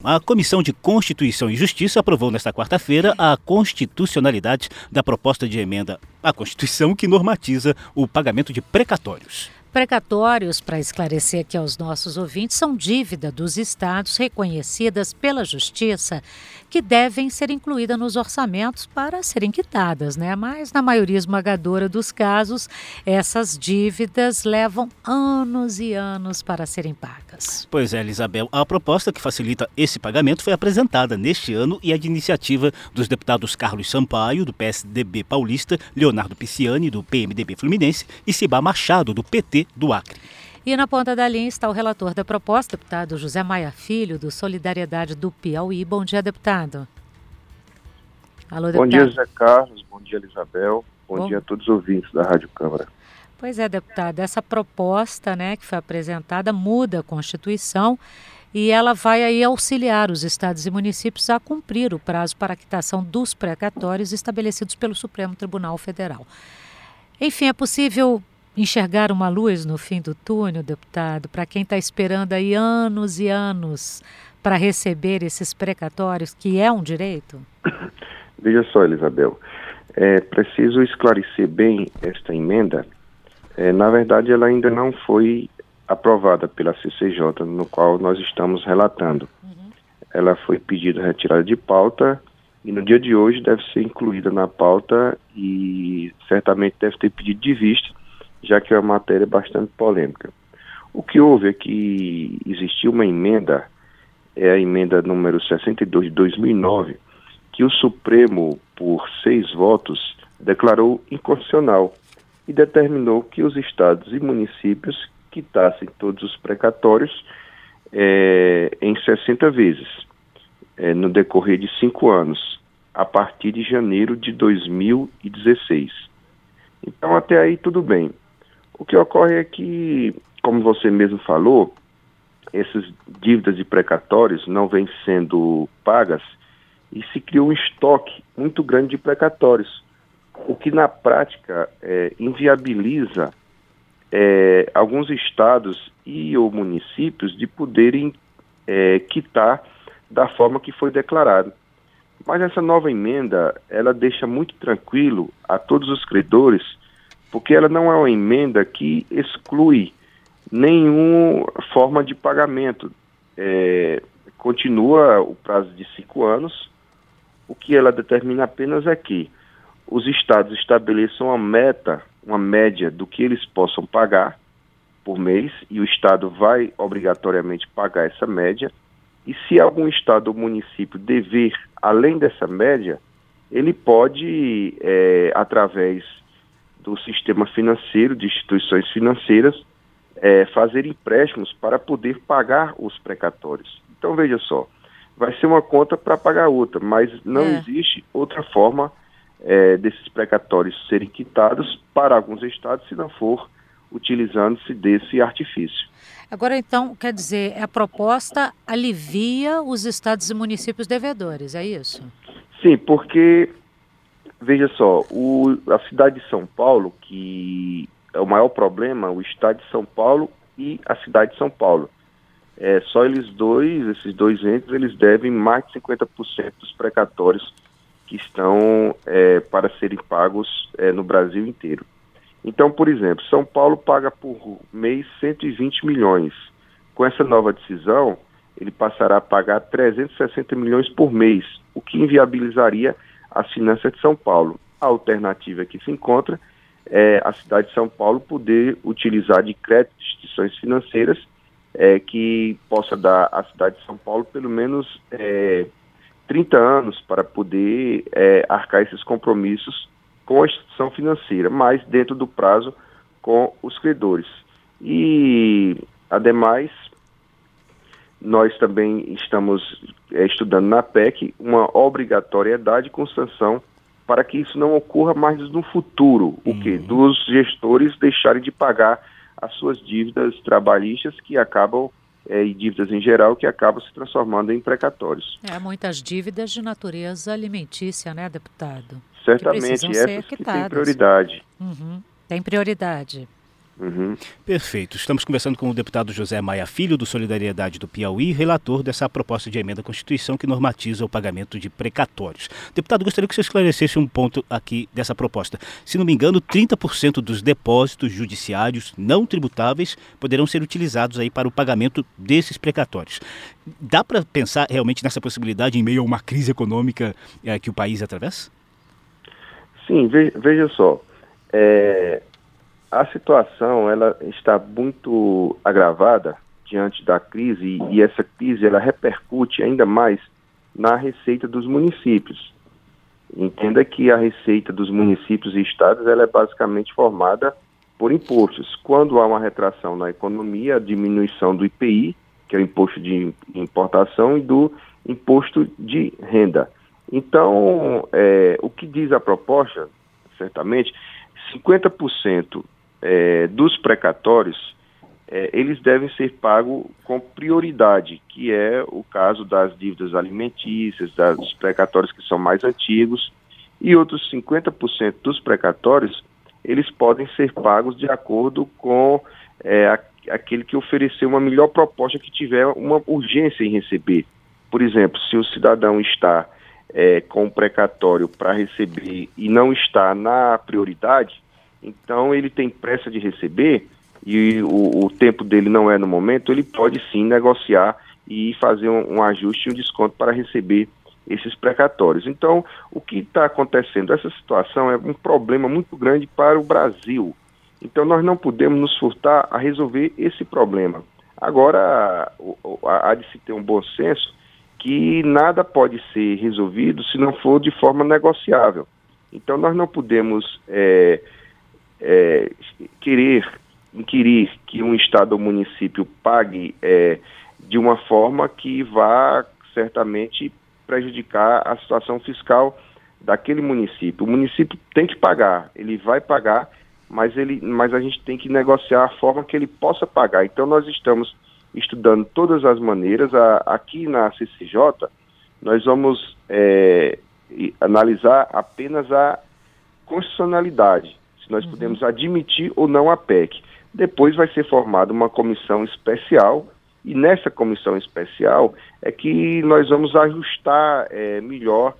A Comissão de Constituição e Justiça aprovou nesta quarta-feira a constitucionalidade da proposta de emenda à Constituição que normatiza o pagamento de precatórios. Precatórios, para esclarecer aqui aos nossos ouvintes, são dívida dos estados reconhecidas pela Justiça que devem ser incluídas nos orçamentos para serem quitadas, né? Mas na maioria esmagadora dos casos, essas dívidas levam anos e anos para serem pagas. Pois é, Elisabel, a proposta que facilita esse pagamento foi apresentada neste ano e é de iniciativa dos deputados Carlos Sampaio, do PSDB paulista, Leonardo Pisciani, do PMDB fluminense e Cibá Machado, do PT do Acre. E na ponta da linha está o relator da proposta, deputado José Maia Filho, do Solidariedade do Piauí. Bom dia, deputado. Alô, deputado. Bom dia, Zé Carlos. Bom dia, Elisabel. Bom dia a todos os ouvintes da Rádio Câmara. Pois é, deputado. Essa proposta, que foi apresentada muda a Constituição e ela vai aí auxiliar os estados e municípios a cumprir o prazo para a quitação dos precatórios estabelecidos pelo Supremo Tribunal Federal. Enfim, é possível enxergar uma luz no fim do túnel, deputado, para quem está esperando aí anos e anos para receber esses precatórios, que é um direito? Veja só, Elisabel, é preciso esclarecer bem esta emenda. Na verdade, ela ainda não foi aprovada pela CCJ, no qual nós estamos relatando. Ela foi pedida retirada de pauta e no dia de hoje deve ser incluída na pauta e certamente deve ter pedido de vista, já que é uma matéria bastante polêmica. O que houve é que existiu uma emenda, a emenda número 62 de 2009, que o Supremo, por 6 votos, declarou inconstitucional e determinou que os estados e municípios quitassem todos os precatórios em 60 vezes, no decorrer de 5 anos, a partir de janeiro de 2016. Então, até aí, tudo bem. O que ocorre é que, como você mesmo falou, essas dívidas de precatórios não vêm sendo pagas e se criou um estoque muito grande de precatórios, o que na prática inviabiliza alguns estados e ou municípios de poderem quitar da forma que foi declarado. Mas essa nova emenda, ela deixa muito tranquilo a todos os credores, porque ela não é uma emenda que exclui nenhuma forma de pagamento. Continua o prazo de 5 anos. O que ela determina apenas é que os estados estabeleçam uma média do que eles possam pagar por mês, e o estado vai obrigatoriamente pagar essa média. E se algum estado ou município dever além dessa média, ele pode, através do sistema financeiro, de instituições financeiras, fazer empréstimos para poder pagar os precatórios. Então, veja só, vai ser uma conta para pagar outra, mas não existe outra forma desses precatórios serem quitados para alguns estados, se não for utilizando-se desse artifício. Agora, então, quer dizer, a proposta alivia os estados e municípios devedores, é isso? Sim, porque, veja só, a cidade de São Paulo, que é o maior problema, o estado de São Paulo e a cidade de São Paulo. Só esses dois entes, eles devem mais de 50% dos precatórios que estão para serem pagos no Brasil inteiro. Então, por exemplo, São Paulo paga por mês 120 milhões. Com essa nova decisão, ele passará a pagar 360 milhões por mês, o que inviabilizaria as finanças de São Paulo. A alternativa que se encontra é a cidade de São Paulo poder utilizar de crédito de instituições financeiras que possa dar à cidade de São Paulo pelo menos 30 anos para poder arcar esses compromissos com a instituição financeira, mas dentro do prazo com os credores. E, ademais, nós também estamos estudando na PEC uma obrigatoriedade com sanção para que isso não ocorra mais no futuro, dos gestores deixarem de pagar as suas dívidas trabalhistas que acabam, e dívidas em geral, que acabam se transformando em precatórios. Muitas dívidas de natureza alimentícia, né, deputado? Certamente, essas que têm prioridade. Tem prioridade. Uhum. Perfeito. Estamos conversando com o deputado José Maia Filho, do Solidariedade do Piauí, relator dessa proposta de emenda à Constituição que normatiza o pagamento de precatórios. Deputado, gostaria que você esclarecesse um ponto aqui dessa proposta. Se não me engano, 30% dos depósitos judiciários não tributáveis poderão ser utilizados aí para o pagamento desses precatórios. Dá para pensar realmente nessa possibilidade em meio a uma crise econômica que o país atravessa? Sim, veja só. A situação ela está muito agravada diante da crise e essa crise ela repercute ainda mais na receita dos municípios. Entenda que a receita dos municípios e estados ela é basicamente formada por impostos. Quando há uma retração na economia, a diminuição do IPI, que é o imposto de importação, e do imposto de renda. Então, o que diz a proposta, certamente, 50% dos precatórios, eles devem ser pagos com prioridade, que é o caso das dívidas alimentícias, dos precatórios que são mais antigos, e outros 50% dos precatórios, eles podem ser pagos de acordo com aquele que oferecer uma melhor proposta, que tiver uma urgência em receber. Por exemplo, se o cidadão está com o precatório para receber e não está na prioridade, então ele tem pressa de receber e o tempo dele não é no momento, ele pode sim negociar e fazer um ajuste e um desconto para receber esses precatórios. Então, o que está acontecendo? Essa situação é um problema muito grande para o Brasil. Então, nós não podemos nos furtar a resolver esse problema. Agora, há de se ter um bom senso que nada pode ser resolvido se não for de forma negociável. Então, nós não podemos inquirir que um estado ou município pague de uma forma que vá certamente prejudicar a situação fiscal daquele município. O município tem que pagar, ele vai pagar, mas a gente tem que negociar a forma que ele possa pagar. Então nós estamos estudando todas as maneiras. Aqui na CCJ, nós vamos analisar apenas a constitucionalidade, se nós podemos admitir ou não a PEC. Depois vai ser formada uma comissão especial, e nessa comissão especial é que nós vamos ajustar melhor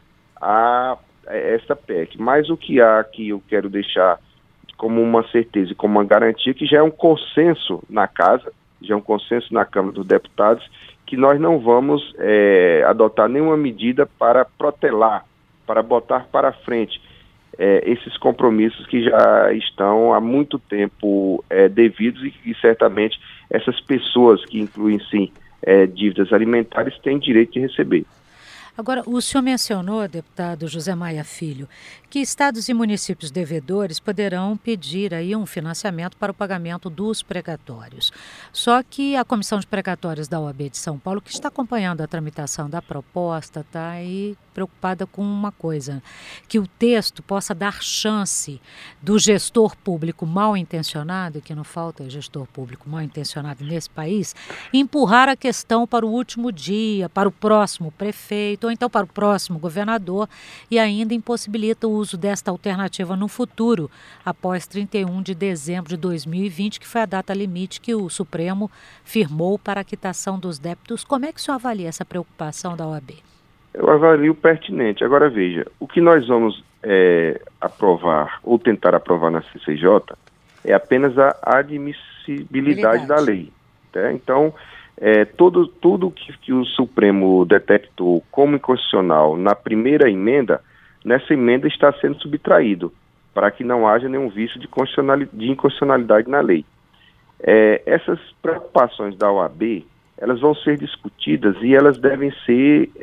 essa PEC. Mas o que há aqui eu quero deixar como uma certeza e como uma garantia, que já é um consenso na casa, já é um consenso na Câmara dos Deputados, que nós não vamos adotar nenhuma medida para protelar, para botar para frente esses compromissos que já estão há muito tempo devidos e certamente essas pessoas que incluem sim dívidas alimentares têm direito de receber. Agora, o senhor mencionou, deputado José Maia Filho, que estados e municípios devedores poderão pedir aí um financiamento para o pagamento dos precatórios. Só que a Comissão de Precatórios da OAB de São Paulo, que está acompanhando a tramitação da proposta, está aí preocupada com uma coisa, que o texto possa dar chance do gestor público mal intencionado, que não falta gestor público mal intencionado nesse país, empurrar a questão para o último dia, para o próximo prefeito, ou então para o próximo governador, e ainda impossibilita o uso desta alternativa no futuro, após 31 de dezembro de 2020, que foi a data limite que o Supremo firmou para a quitação dos débitos. Como é que o senhor avalia essa preocupação da OAB? Eu avalio pertinente. Agora veja, o que nós vamos aprovar ou tentar aprovar na CCJ é apenas a admissibilidade da lei. Tá? Então, tudo que o Supremo detectou como inconstitucional na primeira emenda, nessa emenda está sendo subtraído, para que não haja nenhum vício de inconstitucionalidade na lei. Essas preocupações da OAB, elas vão ser discutidas e elas devem ser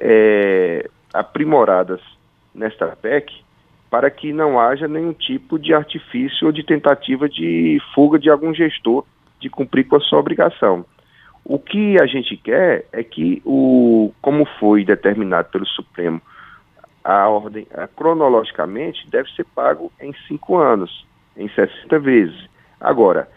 aprimoradas nesta PEC para que não haja nenhum tipo de artifício ou de tentativa de fuga de algum gestor de cumprir com a sua obrigação. O que a gente quer é que, como foi determinado pelo Supremo, a ordem, cronologicamente, deve ser pago em 5 anos, em 60 vezes. Agora,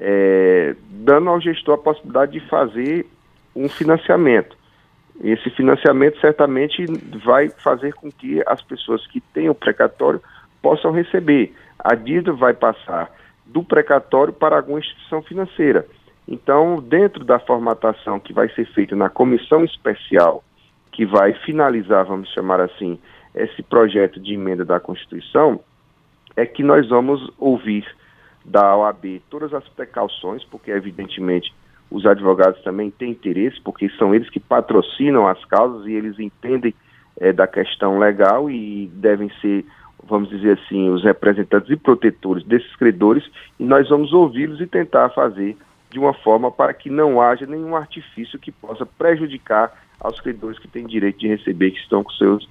dando ao gestor a possibilidade de fazer um financiamento. Esse financiamento certamente vai fazer com que as pessoas que têm o precatório possam receber. A dívida vai passar do precatório para alguma instituição financeira. Então, dentro da formatação que vai ser feita na comissão especial, que vai finalizar, vamos chamar assim, esse projeto de emenda da Constituição, é que nós vamos ouvir da OAB todas as precauções, porque evidentemente os advogados também têm interesse, porque são eles que patrocinam as causas e eles entendem da questão legal e devem ser, vamos dizer assim, os representantes e protetores desses credores, e nós vamos ouvi-los e tentar fazer de uma forma para que não haja nenhum artifício que possa prejudicar aos credores que têm direito de receber, que estão com seus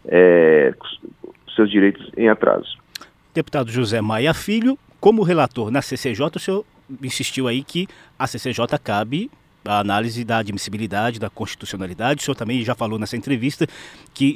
direitos em atraso. Deputado José Maia Filho, como relator na CCJ, o senhor insistiu aí que a CCJ cabe a análise da admissibilidade, da constitucionalidade. O senhor também já falou nessa entrevista que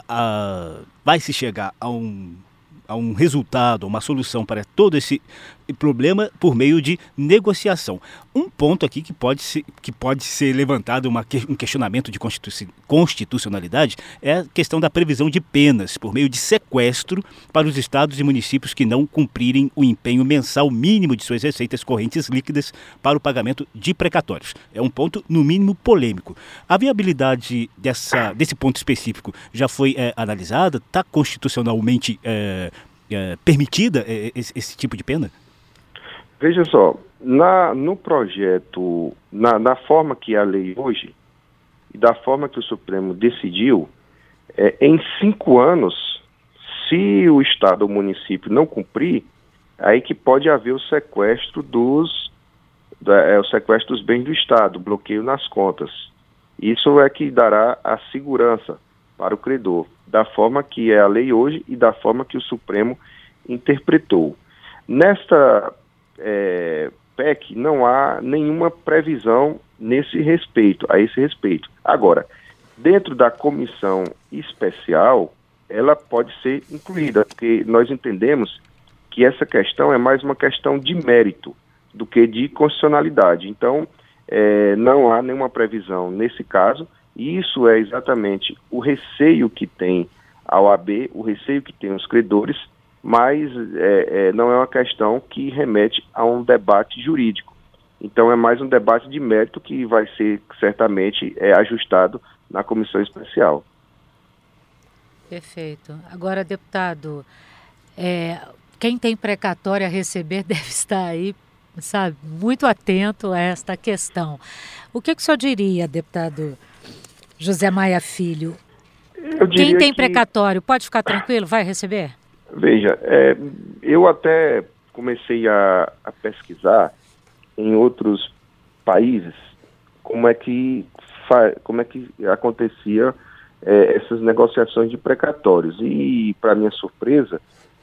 vai se chegar a um resultado, uma solução para todo esse problema por meio de negociação. Um ponto aqui que pode ser levantado, um questionamento de constitucionalidade, é a questão da previsão de penas por meio de sequestro para os estados e municípios que não cumprirem o empenho mensal mínimo de suas receitas correntes líquidas para o pagamento de precatórios. É um ponto, no mínimo, polêmico. A viabilidade desse ponto específico já foi analisada? Está constitucionalmente permitida esse tipo de pena? Veja só, no projeto, na forma que é a lei hoje, e da forma que o Supremo decidiu, em 5 anos, se o Estado ou o município não cumprir, aí que pode haver o sequestro dos bens do Estado, bloqueio nas contas. Isso é que dará a segurança para o credor, da forma que é a lei hoje e da forma que o Supremo interpretou. Nesta PEC não há nenhuma previsão a esse respeito. Agora, dentro da comissão especial, ela pode ser incluída, porque nós entendemos que essa questão é mais uma questão de mérito do que de constitucionalidade. Então, não há nenhuma previsão nesse caso, e isso é exatamente o receio que tem a OAB, o receio que tem os credores, mas não é uma questão que remete a um debate jurídico. Então é mais um debate de mérito que vai ser certamente ajustado na comissão especial. Perfeito. Agora, deputado, quem tem precatório a receber deve estar aí, sabe, muito atento a esta questão. O que o senhor diria, deputado José Maia Filho? Quem tem precatório pode ficar tranquilo, vai receber? Veja, eu até comecei a pesquisar em outros países como é que acontecia essas negociações de precatórios. E, para minha surpresa,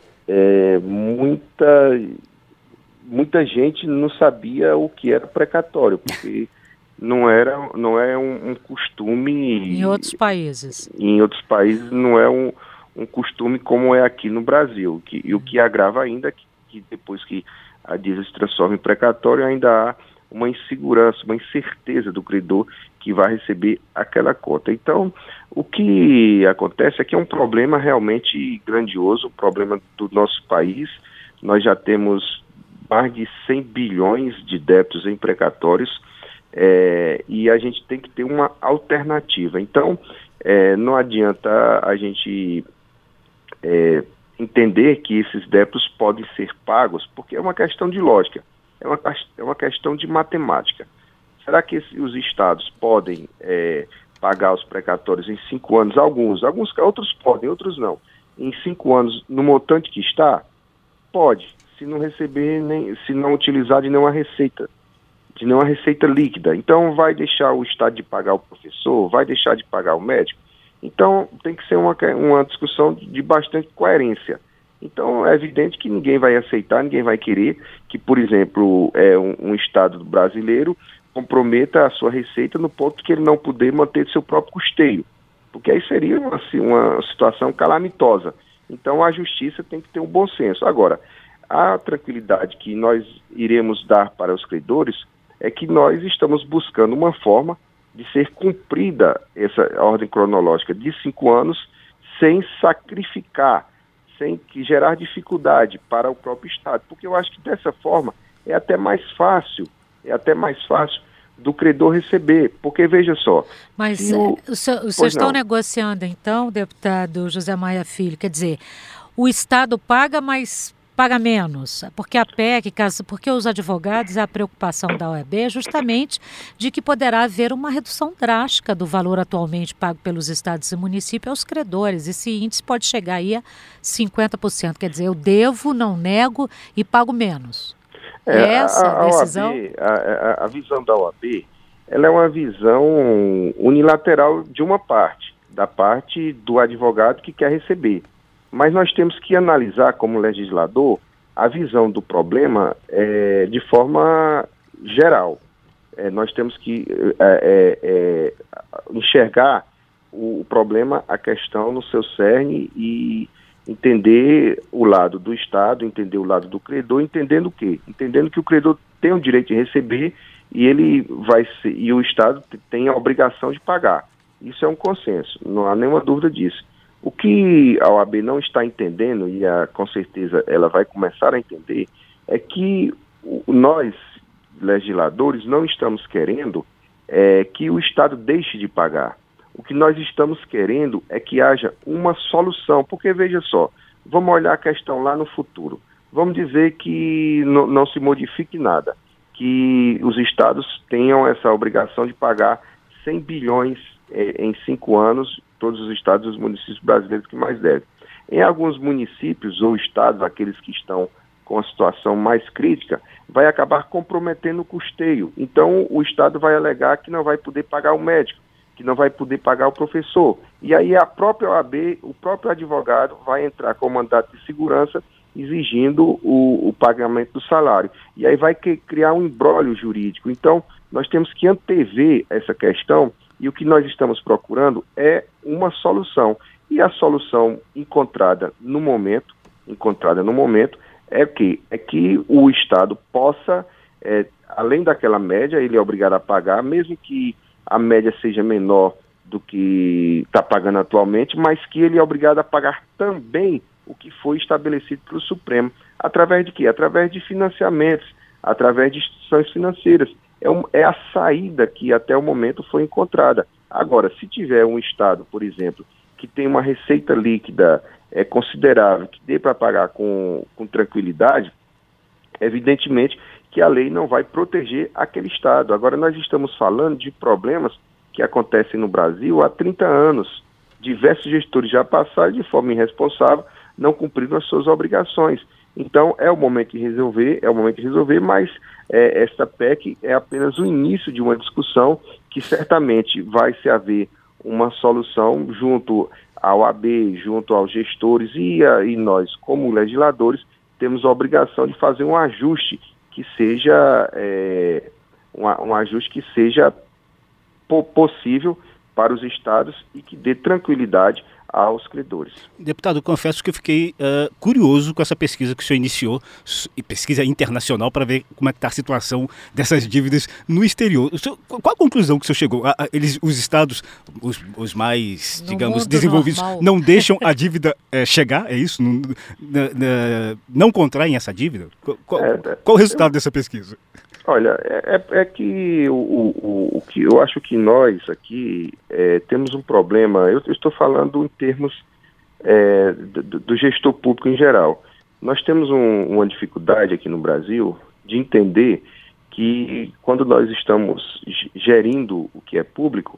muita gente não sabia o que era precatório, porque não é um costume... Em outros países. Em outros países não é um costume como é aqui no Brasil. E o que agrava ainda é que depois que a dívida se transforma em precatório, ainda há uma insegurança, uma incerteza do credor que vai receber aquela cota. Então, o que acontece é que é um problema realmente grandioso, o problema do nosso país. Nós já temos mais de 100 bilhões de débitos em precatórios, e a gente tem que ter uma alternativa. Então, não adianta a gente entender que esses débitos podem ser pagos, porque é uma questão de lógica, é uma questão de matemática. Será que os estados podem pagar os precatórios em 5 anos? Outros podem, outros não. Em 5 anos, no montante que está, pode, se não receber, se não utilizar de nenhuma receita líquida. Então, vai deixar o estado de pagar o professor, vai deixar de pagar o médico. Então, tem que ser uma discussão de bastante coerência. Então, é evidente que ninguém vai aceitar, ninguém vai querer que, por exemplo, um Estado brasileiro comprometa a sua receita no ponto que ele não puder manter seu próprio custeio, porque aí seria uma situação calamitosa. Então, a justiça tem que ter um bom senso. Agora, a tranquilidade que nós iremos dar para os credores é que nós estamos buscando uma forma de ser cumprida essa ordem cronológica de 5 anos sem sacrificar, sem que gerar dificuldade para o próprio Estado, porque eu acho que dessa forma é até mais fácil do credor receber, porque veja só... Mas vocês estão negociando então, deputado José Maia Filho, quer dizer, o Estado paga, mas paga menos, porque a PEC, porque os advogados, a preocupação da OAB é justamente de que poderá haver uma redução drástica do valor atualmente pago pelos estados e municípios aos credores. Esse índice pode chegar aí a 50%, quer dizer, eu devo, não nego e pago menos. Essa decisão... A visão da OAB, ela é uma visão unilateral de uma parte, da parte do advogado que quer receber. Mas nós temos que analisar, como legislador, a visão do problema de forma geral. Nós temos que enxergar o problema, a questão no seu cerne e entender o lado do Estado, entender o lado do credor, entendendo o quê? Entendendo que o credor tem o direito de receber e e o Estado tem a obrigação de pagar. Isso é um consenso, não há nenhuma dúvida disso. O que a OAB não está entendendo, e com certeza ela vai começar a entender, é que nós, legisladores, não estamos querendo que o Estado deixe de pagar. O que nós estamos querendo é que haja uma solução, porque veja só, vamos olhar a questão lá no futuro. Vamos dizer que não se modifique nada, que os estados tenham essa obrigação de pagar 100 bilhões em 5 anos, todos os estados e os municípios brasileiros que mais devem. Em alguns municípios ou estados, aqueles que estão com a situação mais crítica, vai acabar comprometendo o custeio. Então, o Estado vai alegar que não vai poder pagar o médico, que não vai poder pagar o professor. E aí a própria OAB, o próprio advogado vai entrar com mandato de segurança exigindo o pagamento do salário. E aí vai criar um imbróglio jurídico. Então, nós temos que antever essa questão e o que nós estamos procurando é uma solução. E a solução encontrada no momento é que o Estado possa, além daquela média, ele é obrigado a pagar, mesmo que a média seja menor do que está pagando atualmente, mas que ele é obrigado a pagar também o que foi estabelecido pelo Supremo. Através de quê? Através de financiamentos, através de instituições financeiras. É a saída que até o momento foi encontrada. Agora, se tiver um Estado, por exemplo, que tem uma receita líquida considerável, que dê para pagar com tranquilidade, evidentemente que a lei não vai proteger aquele Estado. Agora, nós estamos falando de problemas que acontecem no Brasil há 30 anos. Diversos gestores já passaram de forma irresponsável, não cumpriram as suas obrigações. Então, é o momento de resolver, mas esta PEC é apenas o início de uma discussão que certamente vai se haver uma solução junto ao AB, junto aos gestores e nós, como legisladores, temos a obrigação de fazer um ajuste que seja possível para os estados e que dê tranquilidade aos credores. Deputado, confesso que eu fiquei curioso com essa pesquisa que o senhor iniciou, pesquisa internacional, para ver como é que está a situação dessas dívidas no exterior. Qual a conclusão que o senhor chegou? Os estados, os mais, digamos, desenvolvidos, normal, não deixam a dívida chegar? É isso? Não contraem essa dívida? Qual o resultado dessa pesquisa? Olha, que o que eu acho que nós aqui temos um problema. Eu estou falando em termos do gestor público em geral. Nós temos uma dificuldade aqui no Brasil de entender que quando nós estamos gerindo o que é público,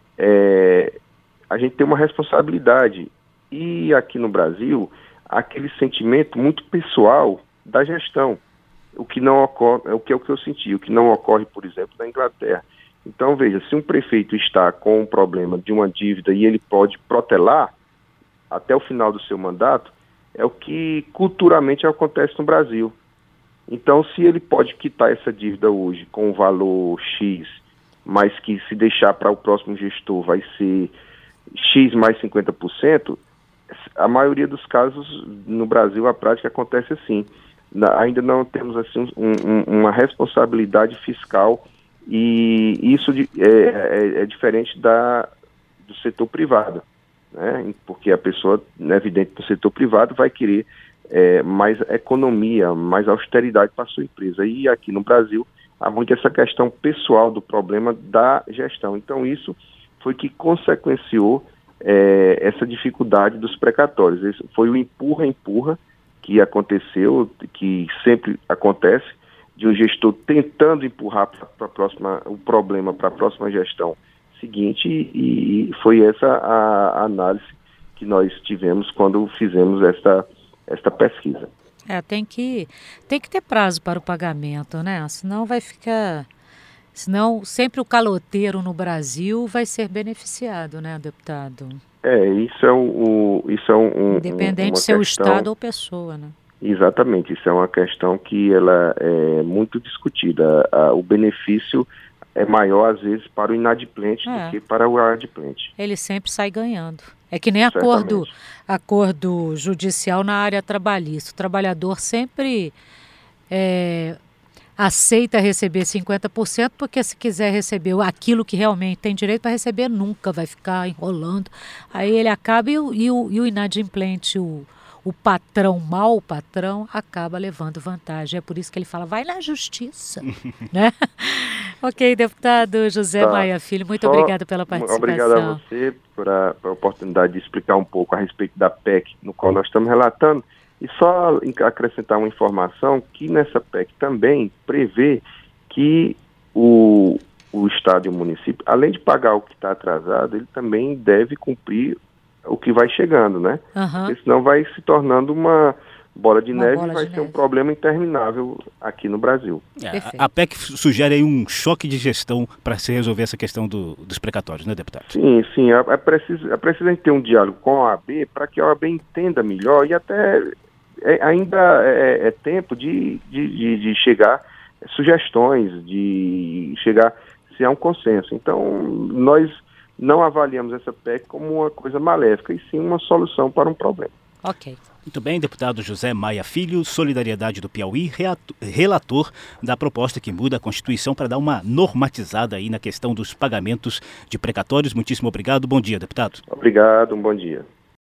a gente tem uma responsabilidade. E aqui no Brasil, há aquele sentimento muito pessoal da gestão. O que não ocorre, o que eu senti, o que não ocorre, por exemplo, na Inglaterra. Então, veja, se um prefeito está com um problema de uma dívida e ele pode protelar até o final do seu mandato, é o que culturalmente acontece no Brasil. Então, se ele pode quitar essa dívida hoje com um valor X, mas que se deixar para o próximo gestor vai ser X mais 50%, a maioria dos casos no Brasil a prática acontece assim. Ainda não temos assim uma responsabilidade fiscal e isso é diferente do setor privado. né? Porque a pessoa, é evidente, no setor privado vai querer mais economia, mais austeridade para a sua empresa. E aqui no Brasil há muito essa questão pessoal do problema da gestão. Então isso foi que consequenciou essa dificuldade dos precatórios. Esse foi o empurra-empurra que aconteceu, que sempre acontece, de um gestor tentando empurrar o problema para a próxima gestão seguinte, e foi essa a análise que nós tivemos quando fizemos esta pesquisa. Tem que ter prazo para o pagamento, né? Senão vai ficar... Senão sempre o caloteiro no Brasil vai ser beneficiado, né, deputado? Isso é um independente de ser o Estado ou pessoa, né? Exatamente, isso é uma questão que ela é muito discutida. O benefício é maior, às vezes, para o inadimplente do que para o adimplente. Ele sempre sai ganhando. É que nem acordo judicial na área trabalhista. O trabalhador sempre aceita receber 50%, porque se quiser receber aquilo que realmente tem direito para receber, nunca vai ficar enrolando. Aí ele acaba e o inadimplente, o patrão, mau patrão, acaba levando vantagem. É por isso que ele fala, vai na justiça. Né? Ok, deputado José Maia Filho, muito obrigado pela participação. Obrigado a você por a oportunidade de explicar um pouco a respeito da PEC, no qual nós estamos relatando. E só acrescentar uma informação que nessa PEC também prevê que o Estado e o município, além de pagar o que está atrasado, ele também deve cumprir o que vai chegando, né? Porque senão vai se tornando uma bola de neve e vai ser um problema interminável aqui no Brasil. A PEC sugere aí um choque de gestão para se resolver essa questão dos precatórios, né, deputado? Sim. É preciso ter um diálogo com a OAB para que a OAB entenda melhor, e até ainda é tempo de chegar sugestões, de chegar a um consenso. Então, nós não avaliamos essa PEC como uma coisa maléfica, e sim uma solução para um problema. Ok. Muito bem, deputado José Maia Filho, Solidariedade do Piauí, relator da proposta que muda a Constituição para dar uma normatizada aí na questão dos pagamentos de precatórios. Muitíssimo obrigado. Bom dia, deputado. Obrigado, um bom dia.